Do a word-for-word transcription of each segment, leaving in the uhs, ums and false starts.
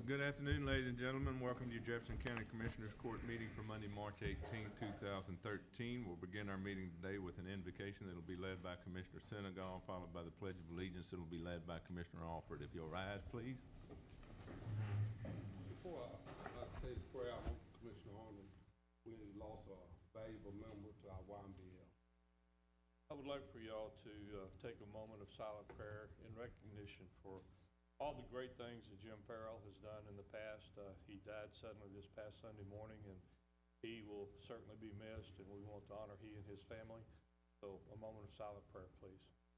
Good afternoon, ladies and gentlemen. Welcome to your Jefferson County Commissioners Court meeting for Monday, March eighteenth, two thousand thirteen. We'll begin our meeting today with an invocation that will be led by Commissioner Senegal, followed by the Pledge of Allegiance that will be led by Commissioner Alford. If you'll rise, please. Before I, I say the prayer, I want Commissioner Arnold, we lost a valuable member to our Y M B L. I would like for y'all to uh, take a moment of silent prayer in recognition for all the great things that Jim Farrell has done in the past. Uh, he died suddenly this past Sunday morning, and he will certainly be missed, and we want to honor he and his family. So a moment of silent prayer, please.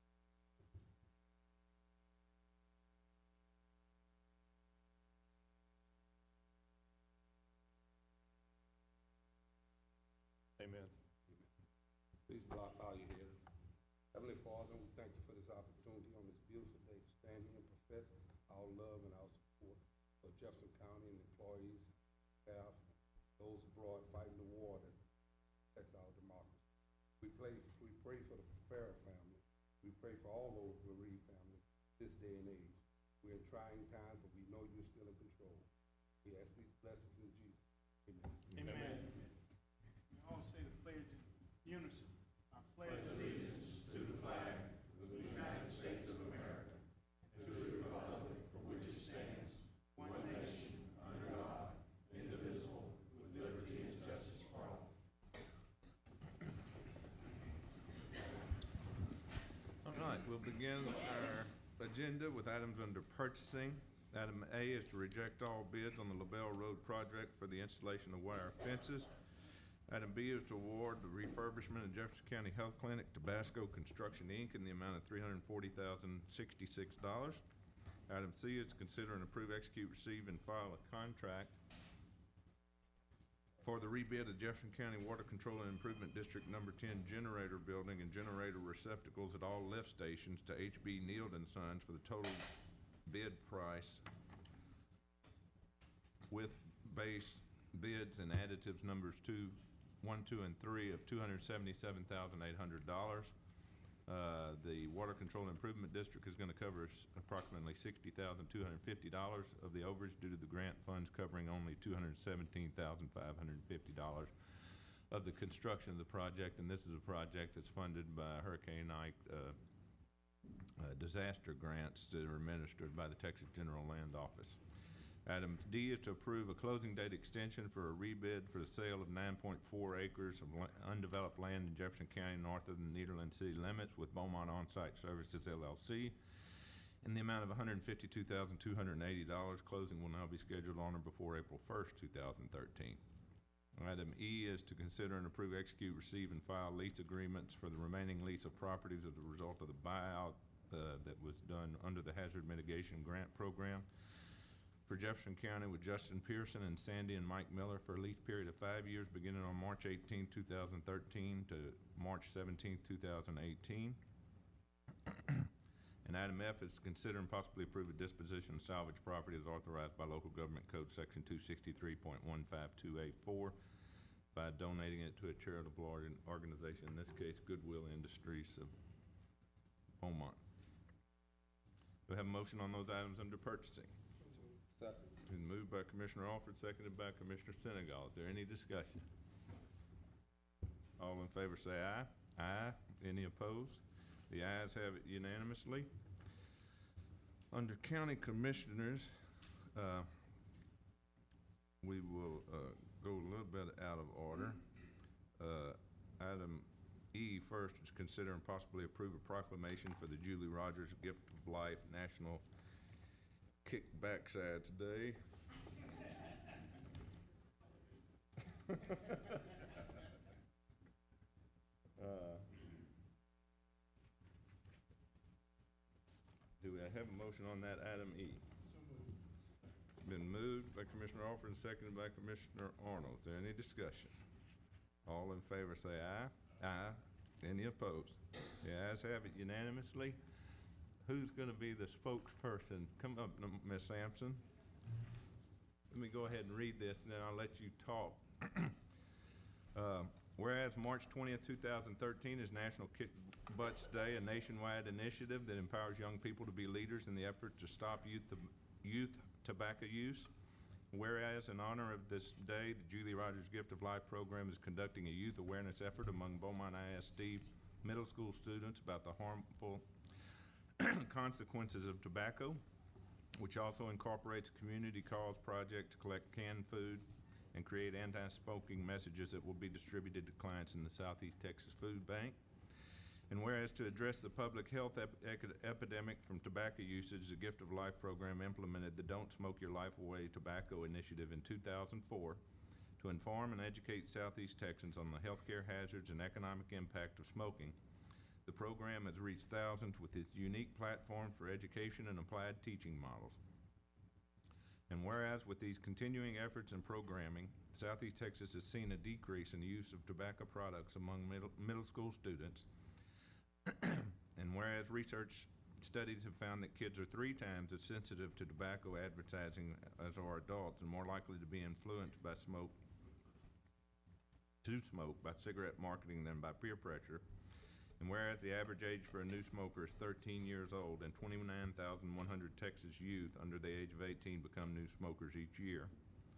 Amen. Please bow your head. Heavenly Father, we thank you for this opportunity on this beautiful day to stand here and profess our love and our support for Jefferson County and employees, staff, those abroad fighting the war that protects our democracy. We pray, we pray for the Farrell family. We pray for all those bereaved families this day and age. We're in trying times, but we know you're still in control. We ask these blessings in Jesus. Amen. Amen. Amen. We all say the pledge in unison. I pledge allegiance to the flag of the United States of America and to the republic for which it stands, one nation, under God, indivisible, with liberty and justice for all. All right, we'll begin our agenda with items under purchasing. Item A is to reject all bids on the LaBelle Road project for the installation of wire fences. Item B is to award the refurbishment of Jefferson County Health Clinic to Basco Construction, Incorporated in the amount of three hundred forty thousand sixty-six dollars. Item C is to consider and approve, execute, receive, and file a contract for the rebid of Jefferson County Water Control and Improvement District Number ten generator building and generator receptacles at all lift stations to H B Neild and Sons for the total bid price with base bids and additives numbers two, one, two, and three of two hundred seventy-seven thousand eight hundred dollars. Uh, the Water Control Improvement District is going to cover approximately sixty thousand two hundred fifty dollars of the overage due to the grant funds covering only two hundred seventeen thousand five hundred fifty dollars of the construction of the project. And this is a project that's funded by Hurricane Ike uh, uh, disaster grants that are administered by the Texas General Land Office. Item D is to approve a closing date extension for a rebid for the sale of nine point four acres of undeveloped land in Jefferson County north of the Nederland city limits with Beaumont On-Site Services, L L C in the amount of one hundred fifty-two thousand two hundred eighty dollars. Closing will now be scheduled on or before April first, two thousand thirteen. Item E is to consider and approve, execute, receive, and file lease agreements for the remaining lease of properties as a result of the buyout uh, that was done under the Hazard Mitigation Grant Program for Jefferson County with Justin Pearson and Sandy and Mike Miller for a lease period of five years beginning on March eighteenth, two thousand thirteen to March seventeenth, two thousand eighteen. And item F is to consider and possibly approve a disposition of salvage property as authorized by Local Government Code Section two sixty-three point one five two eight four by donating it to a charitable organization, in this case Goodwill Industries of Beaumont. Do we have a motion on those items under purchasing? Second. Been moved by Commissioner Alford, seconded by Commissioner Senegal. Is there any discussion? All in favor say aye. Aye. Any opposed? The ayes have it unanimously. Under County Commissioners, uh, we will uh, go a little bit out of order. Uh, item E first is consider and possibly approve a proclamation for the Julie Rogers Gift of Life National Kick Backsides Day. uh, do we have a motion on that item E? So moved. Been moved by Commissioner Alford and seconded by Commissioner Arnold. Is there any discussion? All in favor say aye. Aye. Any opposed? The ayes have it unanimously. Who's going to be the spokesperson? Come up, Miz Sampson. Let me go ahead and read this, and then I'll let you talk. uh, whereas March twentieth, two thousand thirteen is National Kick Butts Day, a nationwide initiative that empowers young people to be leaders in the effort to stop youth, youth tobacco use. Whereas in honor of this day, the Julie Rogers Gift of Life program is conducting a youth awareness effort among Beaumont I S D middle school students about the harmful consequences of tobacco, which also incorporates a community cause project to collect canned food and create anti-smoking messages that will be distributed to clients in the Southeast Texas Food Bank. And whereas to address the public health ep epidemic from tobacco usage, the Gift of Life program implemented the Don't Smoke Your Life Away tobacco initiative in two thousand four to inform and educate Southeast Texans on the healthcare hazards and economic impact of smoking. The program has reached thousands with its unique platform for education and applied teaching models. And whereas with these continuing efforts and programming, Southeast Texas has seen a decrease in the use of tobacco products among middle, middle school students. And whereas research studies have found that kids are three times as sensitive to tobacco advertising as are adults and more likely to be influenced by smoke, to smoke by cigarette marketing than by peer pressure. And whereas the average age for a new smoker is thirteen years old and twenty-nine thousand one hundred Texas youth under the age of eighteen become new smokers each year.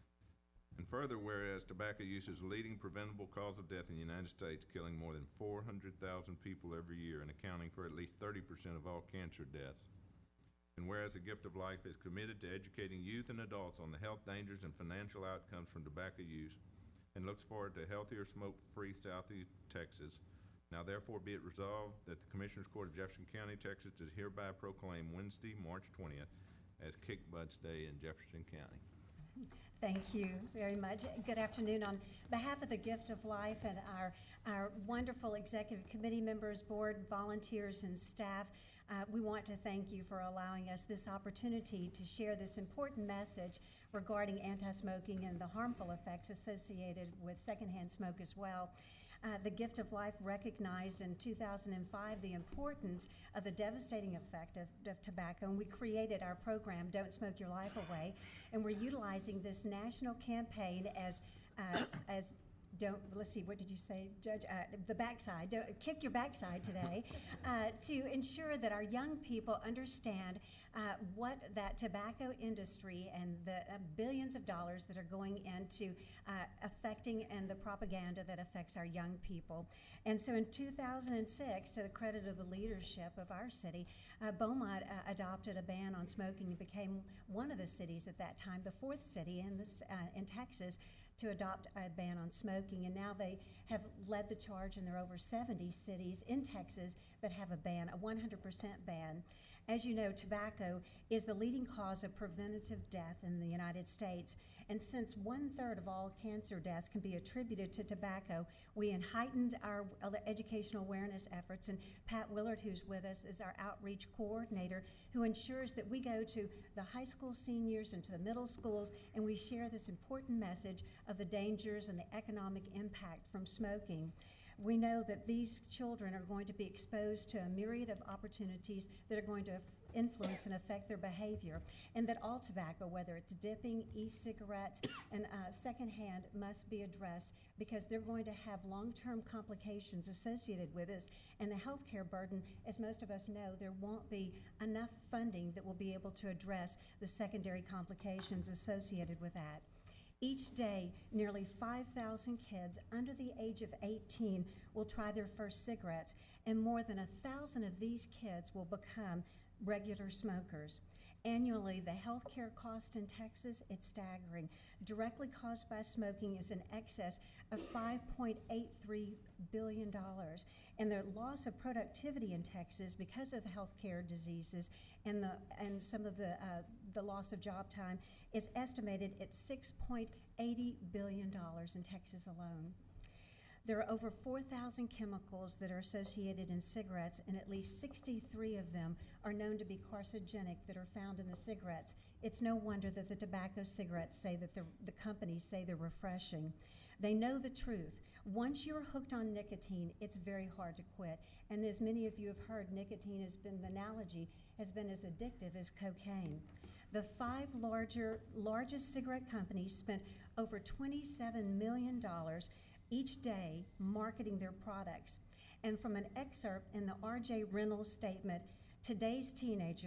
And further, whereas tobacco use is the leading preventable cause of death in the United States, killing more than four hundred thousand people every year and accounting for at least thirty percent of all cancer deaths. And whereas the Gift of Life is committed to educating youth and adults on the health dangers and financial outcomes from tobacco use and looks forward to a healthier smoke-free Southeast Texas, now therefore be it resolved that the Commissioners Court of Jefferson County, Texas is hereby proclaimed Wednesday, March twentieth as Kick Butts Day in Jefferson County. Thank you very much. Good afternoon. On behalf of the Gift of Life and our, our wonderful executive committee members, board, volunteers, and staff, uh, we want to thank you for allowing us this opportunity to share this important message regarding anti-smoking and the harmful effects associated with secondhand smoke as well. Uh, the Gift of Life recognized in two thousand five the importance of the devastating effect of, of tobacco, and we created our program, Don't Smoke Your Life Away, and we're utilizing this national campaign as, uh, as don't, let's see, what did you say, Judge? Uh, the backside, don't, kick your backside today, uh, to ensure that our young people understand uh, what that tobacco industry and the uh, billions of dollars that are going into uh, affecting and the propaganda that affects our young people. And so in two thousand six, to the credit of the leadership of our city, uh, Beaumont uh, adopted a ban on smoking and became one of the cities at that time, the fourth city in, this, uh, in Texas, to adopt a ban on smoking, and now they have led the charge, and there are over seventy cities in Texas that have a ban, a one hundred percent ban. As you know, tobacco is the leading cause of preventative death in the United States, and since one-third of all cancer deaths can be attributed to tobacco, we heightened our educational awareness efforts, and Pat Willard, who's with us, is our outreach coordinator, who ensures that we go to the high school seniors and to the middle schools, and we share this important message of the dangers and the economic impact from smoking. We know that these children are going to be exposed to a myriad of opportunities that are going to influence and affect their behavior, and that all tobacco, whether it's dipping, e-cigarettes, and uh, secondhand, must be addressed because they're going to have long-term complications associated with this, and the healthcare burden, as most of us know, there won't be enough funding that will be able to address the secondary complications associated with that. Each day, nearly five thousand kids under the age of eighteen will try their first cigarettes, and more than one thousand of these kids will become regular smokers. Annually, the healthcare cost in Texas, it's staggering. Directly caused by smoking is in excess of five point eight three billion dollars. And the loss of productivity in Texas because of healthcare diseases and, the, and some of the, uh, the loss of job time is estimated at six point eight zero billion dollars in Texas alone. There are over four thousand chemicals that are associated in cigarettes, and at least sixty-three of them are known to be carcinogenic that are found in the cigarettes. It's no wonder that the tobacco cigarettes say that the, the companies say they're refreshing. They know the truth. Once you're hooked on nicotine, it's very hard to quit. And as many of you have heard, nicotine has been, the analogy has been as addictive as cocaine. The five larger, largest cigarette companies spent over twenty-seven million dollars each day marketing their products. And from an excerpt in the R J Reynolds statement, today's teenager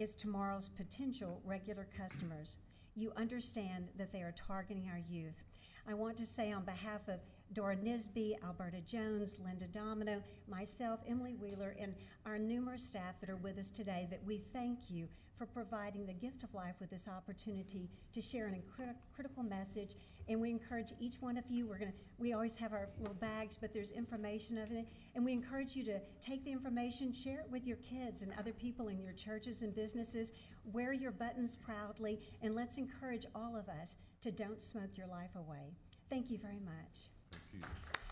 is tomorrow's potential regular customers. You understand that they are targeting our youth. I want to say on behalf of Dora Nisby, Alberta Jones, Linda Domino, myself, Emily Wheeler, and our numerous staff that are with us today that we thank you for providing the Gift of Life with this opportunity to share an incredible critical message. And we encourage each one of you, we're gonna, we always have our little bags, but there's information of it. And we encourage you to take the information, share it with your kids and other people in your churches and businesses. Wear your buttons proudly, and let's encourage all of us to don't smoke your life away. Thank you very much. Thank you.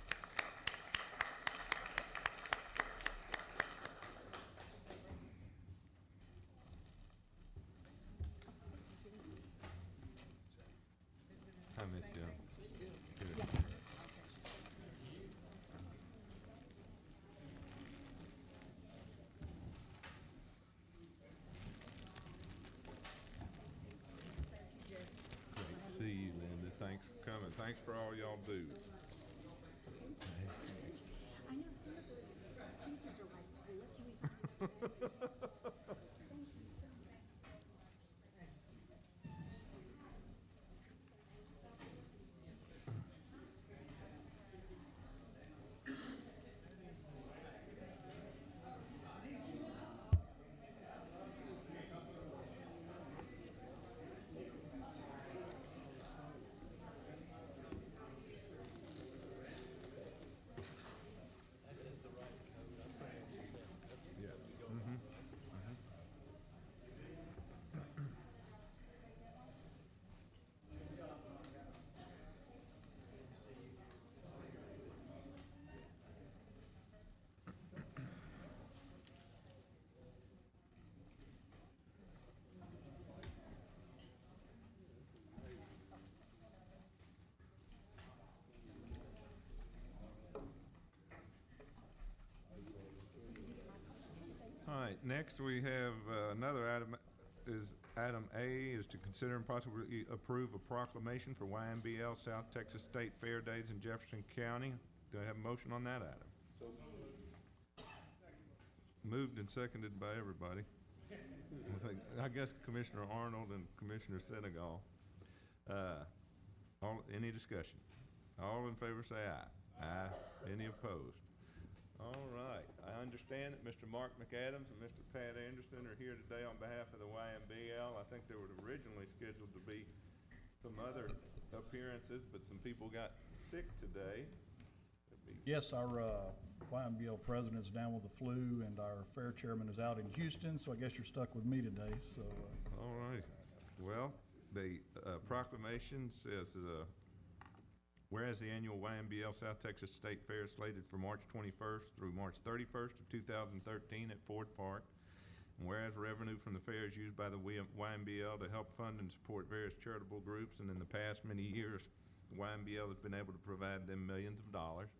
Hi, Miss Jones. Good. Great to see you, Linda. Thanks for coming. Thanks for all y'all do. I know some of the teachers are like, look, you thank you so much. Yeah. Mm-hmm. All right, next we have uh, another item, is item A, is to consider and possibly approve a proclamation for Y M B L South Texas State Fair Days in Jefferson County. Do I have a motion on that item? So moved and seconded by everybody. I think, I guess Commissioner Arnold and Commissioner Senegal. Uh, all, any discussion? All in favor say aye. Aye. Any opposed? All right, I understand that Mister Mark McAdams and Mister Pat Anderson are here today on behalf of the Y M B L. I think they were originally scheduled to be some other appearances, but some people got sick today. It'd be- Yes, our uh, Y M B L president is down with the flu, and our fair chairman is out in Houston, so I guess you're stuck with me today, so. uh, All right, well, the uh, proclamation says, uh, whereas the annual Y M B L South Texas State Fair is slated for March twenty-first through March thirty-first of two thousand thirteen at Ford Park, and whereas revenue from the fair is used by the Y M B L to help fund and support various charitable groups, and in the past many years, the Y M B L has been able to provide them millions of dollars.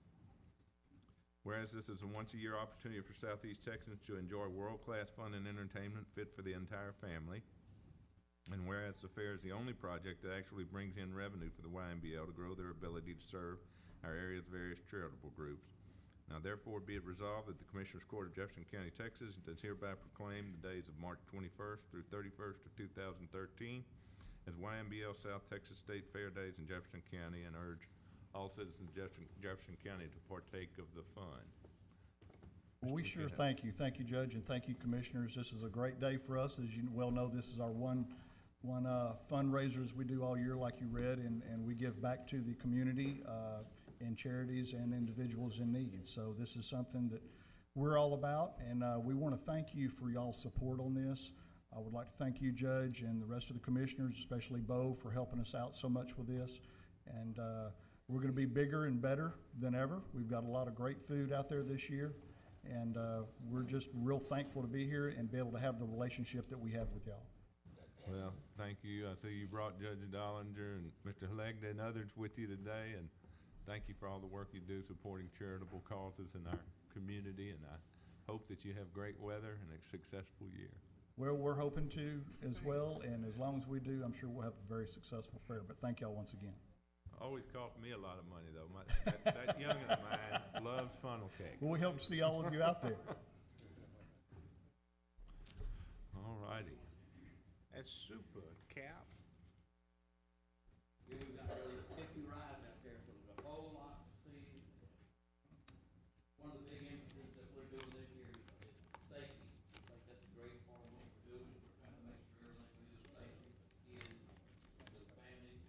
Whereas this is a once-a-year opportunity for Southeast Texans to enjoy world-class fun and entertainment fit for the entire family. And whereas the fair is the only project that actually brings in revenue for the Y M B L to grow their ability to serve our area's various charitable groups. Now therefore be it resolved that the Commissioners Court of Jefferson County, Texas does hereby proclaim the days of March twenty-first through thirty-first of two thousand thirteen as Y M B L South Texas State Fair Days in Jefferson County, and urge all citizens of Jefferson, Jefferson County to partake of the fun. Well, we sure thank you. Thank you, Judge, and thank you, Commissioners. This is a great day for us. As you well know, this is our one one uh, fundraisers we do all year, like you read, and, and we give back to the community uh, and charities and individuals in need. So this is something that we're all about, and uh, we want to thank you for y'all's support on this. I would like to thank you, Judge, and the rest of the commissioners, especially Bo, for helping us out so much with this. And uh, we're going to be bigger and better than ever. We've got a lot of great food out there this year, and uh, we're just real thankful to be here and be able to have the relationship that we have with y'all. Well, thank you. I see you brought Judge Dollinger and Mister Hlegda and others with you today, and thank you for all the work you do supporting charitable causes in our community, and I hope that you have great weather and a successful year. Well, we're hoping to as well, and as long as we do, I'm sure we'll have a very successful fair. But thank y'all once again. Always cost me a lot of money, though. My, that, that youngin' of mine loves funnel cake. Well, we hope to see all of you out there. All righty. That's super, Cap. Yeah, we've got really fifty rides out there, so there's a whole lot to see. One of the big emphases that we're doing this year is safety. I think that's a great part of what we're doing. We're trying to make sure everything we do is safe for the kids, for the families.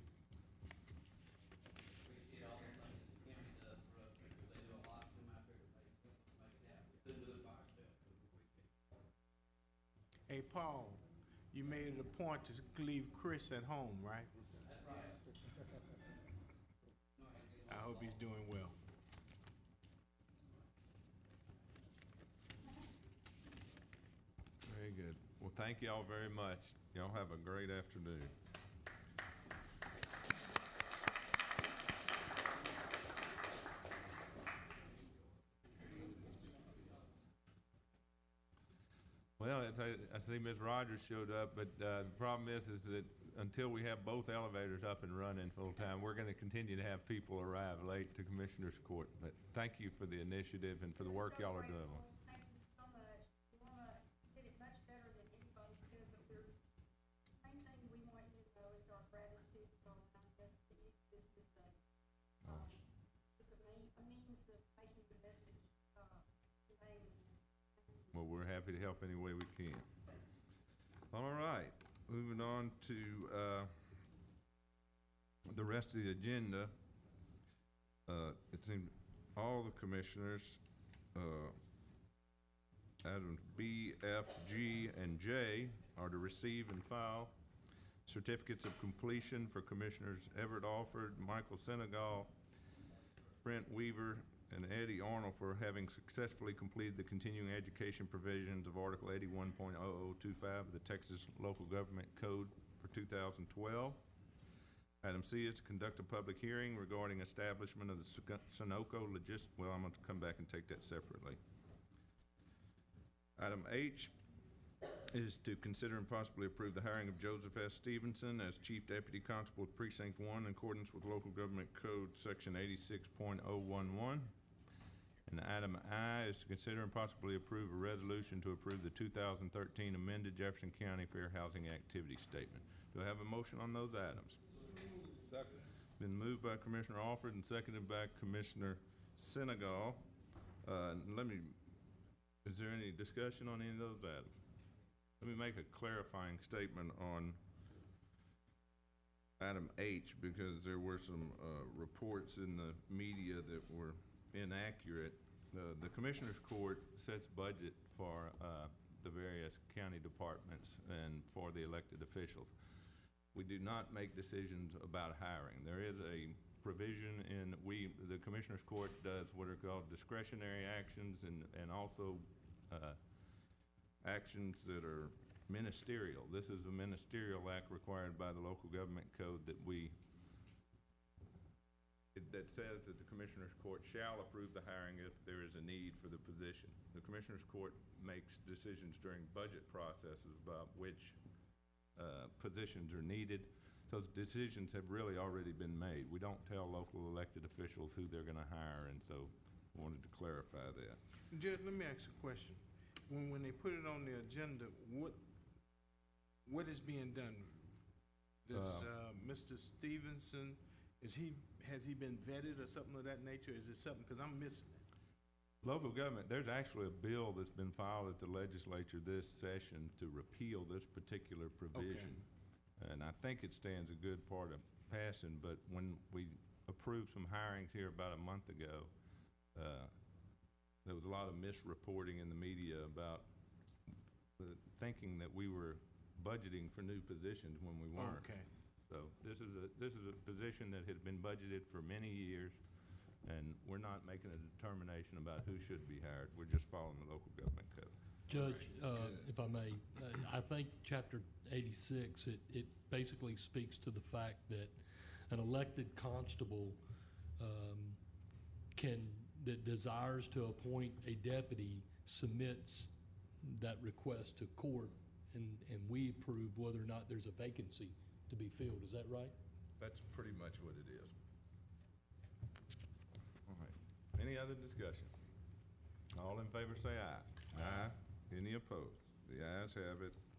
Appreciate all the things that the county does for us, because they do a lot to come out there to make, make it happen. Couldn't do it by ourselves, so we appreciate it. Hey, Paul, you made it a point to leave Chris at home, right? That's right. I hope he's doing well. Very good. Well, thank you all very much. Y'all have a great afternoon. Well, I tell you, I see Miz Rogers showed up, but uh, the problem is, is that until we have both elevators up and running full-time, we're going to continue to have people arrive late to Commissioners Court. But thank you for the initiative and for the work y'all are doing. Thank you so much. We wanna get it much better than anybody could, but we're, main thing we want you to know is our gratitude for all the this, this is a, um, it's a main, a means of making the message, uh, conveyed. Well, we're happy to help any way we can. All right, moving on to uh, the rest of the agenda. Uh, It seemed all the commissioners, uh, items B, F, G, and J are to receive and file certificates of completion for Commissioners Everett Alford, Michael Senegal, Brent Weaver, and Eddie Arnold for having successfully completed the continuing education provisions of Article eighty-one point oh oh two five of the Texas Local Government Code for two thousand twelve. Item C is to conduct a public hearing regarding establishment of the Suno- Sunoco Logist, well, I'm going to come back and take that separately. Item H is to consider and possibly approve the hiring of Joseph S. Stevenson as Chief Deputy Constable of Precinct One in accordance with Local Government Code Section eighty-six point oh one one. And item I is to consider and possibly approve a resolution to approve the two thousand thirteen amended Jefferson County Fair Housing Activity Statement. Do I have a motion on those items? Second. Been moved by Commissioner Alford and seconded by Commissioner Senegal. Uh, let me, is there any discussion on any of those items? Let me make a clarifying statement on item H, because there were some uh, reports in the media that were inaccurate. Uh, the Commissioners Court sets budget for uh, the various county departments and for the elected officials. We do not make decisions about hiring. There is a provision in, we, the Commissioners Court does what are called discretionary actions and, and also uh, actions that are ministerial. This is a ministerial act required by the Local Government Code that we it- that says that the Commissioners Court shall approve the hiring if there is a need for the position. The Commissioners Court makes decisions during budget processes about which uh, positions are needed. Those decisions have really already been made. We don't tell local elected officials who they're going to hire, and so I wanted to clarify that. Judge, let me ask you a question. When, when they put it on the agenda, what, what is being done? Does, uh, Mister Stevenson, is he, has he been vetted or something of that nature? Is it something, because I'm missing it. Local government, there's actually a bill that's been filed at the legislature this session to repeal this particular provision. And I think it stands a good part of passing, but when we approved some hirings here about a month ago, uh, there was a lot of misreporting in the media about uh, thinking that we were budgeting for new positions when we weren't. Okay. So this is a, this is a position that has been budgeted for many years, and we're not making a determination about who should be hired. We're just following the local government code. Judge, uh, if I may, uh, I think chapter eighty-six, it, it basically speaks to the fact that an elected constable um, can, that desires to appoint a deputy submits that request to court, and, and we approve whether or not there's a vacancy to be filled. Is that right? That's pretty much what it is. All right. Any other discussion? All in favor say aye. Aye. Any opposed? The ayes have it.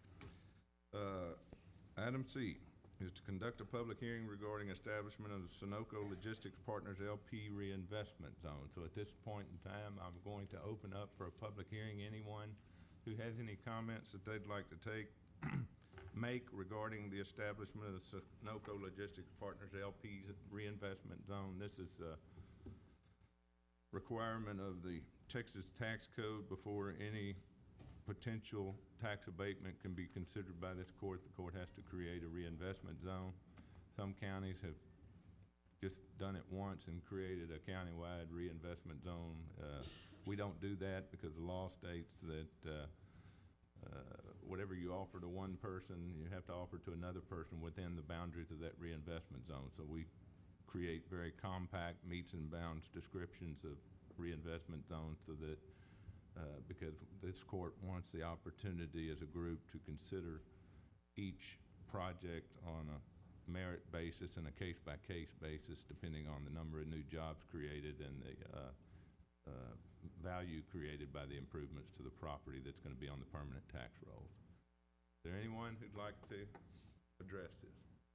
Uh, Item C is to conduct a public hearing regarding establishment of the Sunoco Logistics Partners L P reinvestment zone. So at this point in time, I'm going to open up for a public hearing. Anyone who has any comments that they'd like to take, make regarding the establishment of the Sunoco Logistics Partners L P reinvestment zone. This is a requirement of the Texas Tax Code before any potential tax abatement can be considered by this court. The court has to create a reinvestment zone. Some counties have just done it once and created a countywide reinvestment zone. Uh, we don't do that because the law states that uh, uh, whatever you offer to one person, you have to offer to another person within the boundaries of that reinvestment zone. So we create very compact meets and bounds descriptions of reinvestment zones so that Uh, because this court wants the opportunity as a group to consider each project on a merit basis and a case-by-case basis, depending on the number of new jobs created and the uh, uh, value created by the improvements to the property that's going to be on the permanent tax rolls. Is there anyone who'd like to address this?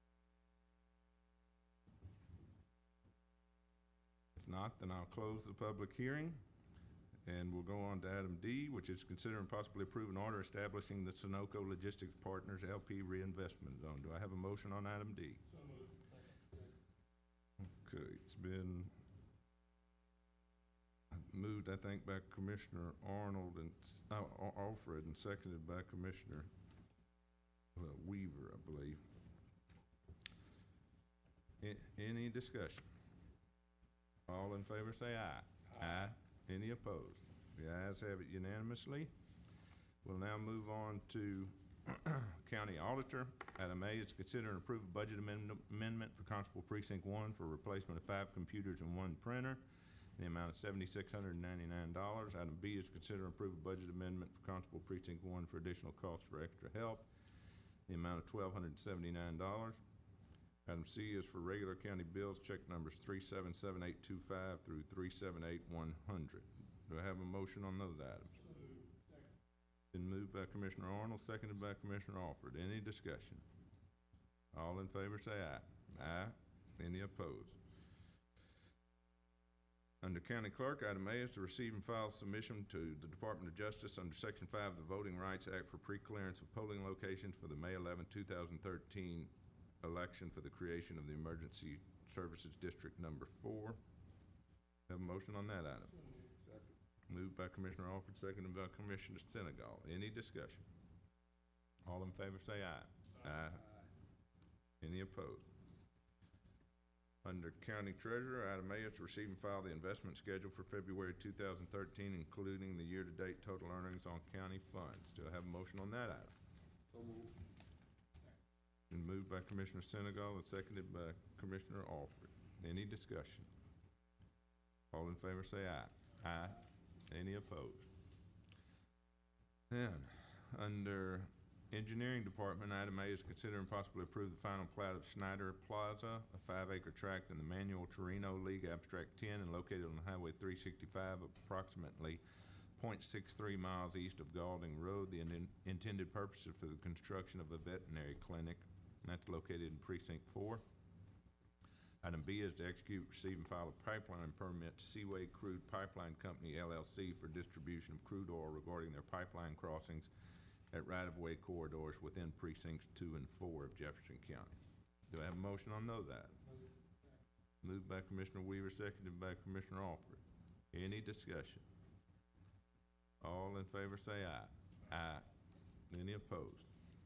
If not, then I'll close the public hearing. And we'll go on to item D, which is consider and possibly approve an order establishing the Sunoco Logistics Partners L P reinvestment zone. Do I have a motion on item D? So moved. Okay, it's been moved, I think, by Commissioner Arnold and, uh, Alfred, and seconded by Commissioner uh, Weaver, I believe. A- any discussion? All in favor say aye. Aye. Any opposed? The ayes have it unanimously. We'll now move on to County Auditor. Item A is consider and approve a budget amend- amendment for Constable Precinct One for replacement of five computers and one printer in the amount of seven thousand six hundred ninety-nine dollars. Item B is consider and approve a budget amendment for Constable Precinct One for additional costs for extra help in the amount of twelve hundred seventy-nine dollars. Item C is for regular county bills, check numbers three seven seven eight two five through three seven eight one hundred. Do I have a motion on those items? Been moved by Commissioner Arnold, seconded by Commissioner Alford. Any discussion? All in favor say aye. Aye. Any opposed? Under County Clerk, item A is to receive and file submission to the Department of Justice under Section five of the Voting Rights Act for pre-clearance of polling locations for the May eleventh, two thousand thirteen election for the creation of the Emergency Services District Number Four. Have a motion on that item. Second. Moved by Commissioner Alford, seconded by Commissioner Senegal. Any discussion? All in favor say aye. Aye. Any opposed? Under County Treasurer, item A is to receive and file the investment schedule for February two thousand thirteen, including the year-to-date total earnings on county funds. Do I have a motion on that item? So moved. Been moved by Commissioner Senegal and seconded by Commissioner Alford. Any discussion? All in favor say aye. Aye. Any opposed? Then, under Engineering Department, item A is consider and possibly approve the final plat of Snyder Plaza, a five-acre tract in the Manuel Torino League Abstract ten and located on Highway three sixty-five, approximately point six three miles east of Galding Road. The in intended purpose is for the construction of a veterinary clinic, and that's located in Precinct four. Item B is to execute, receive, and file a pipeline permit to Seaway Crude Pipeline Company, L L C, for distribution of crude oil regarding their pipeline crossings at right-of-way corridors within Precincts two and four of Jefferson County. Do I have a motion on those items? Moved by Commissioner Weaver, seconded by Commissioner Alford. Any discussion? All in favor say aye. Aye. Any opposed?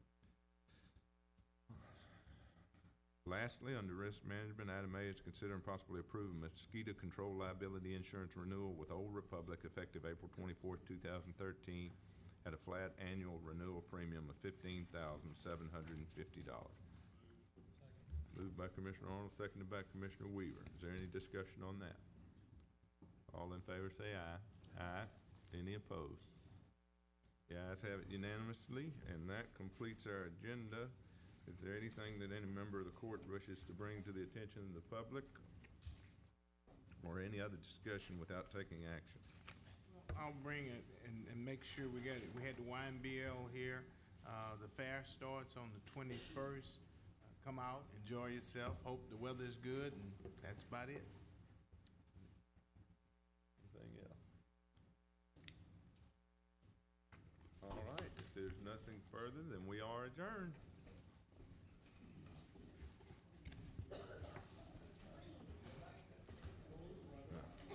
Lastly, under Risk Management, item A is to consider and possibly approve a mosquito control liability insurance renewal with Old Republic effective April twenty-fourth, two thousand thirteen at a flat annual renewal premium of fifteen thousand seven hundred fifty dollars. Moved by Commissioner Arnold, seconded by Commissioner Weaver. Is there any discussion on that? All in favor say aye. Aye. Any opposed? The ayes have it unanimously, and that completes our agenda. Is there anything that any member of the court wishes to bring to the attention of the public, or any other discussion without taking action? I'll bring it and, and make sure we got it. We had the Y M B L here. Uh, the fair starts on the twenty-first. Uh, come out, enjoy yourself. Hope the weather is good, and that's about it. Anything else? All right, if there's nothing further, then we are adjourned.